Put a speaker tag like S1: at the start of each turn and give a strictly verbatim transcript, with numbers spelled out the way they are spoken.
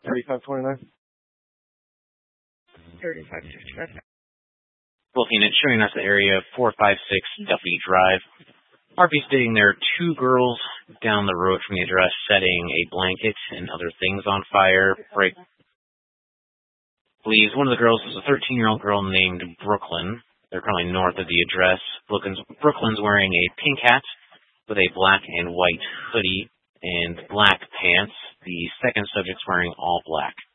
S1: thirty-five twenty-nine.
S2: thirty-five fifty-five.
S3: Looking at showing us the area four five six Duffy Drive. R P stating there are two girls down the road from the address setting a blanket and other things on fire. Break. Believes one of the girls is a thirteen-year-old girl named Brooklyn. They're currently north of the address. Brooklyn's, Brooklyn's wearing a pink hat with a black and white hoodie and black pants. The second subject's wearing all black.